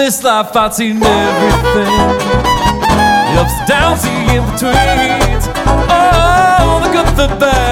this life I've seen everything. The ups, downs, the in-betweens. Oh, the good, the bad.